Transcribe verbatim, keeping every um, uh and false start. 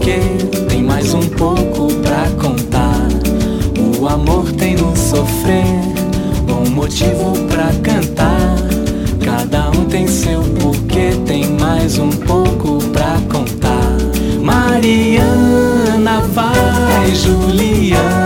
porquê, tem mais um pouco pra contar. O amor tem no sofrer um motivo pra cantar. Cada um tem seu porquê, tem mais um pouco pra contar. Mariana vai, Juliana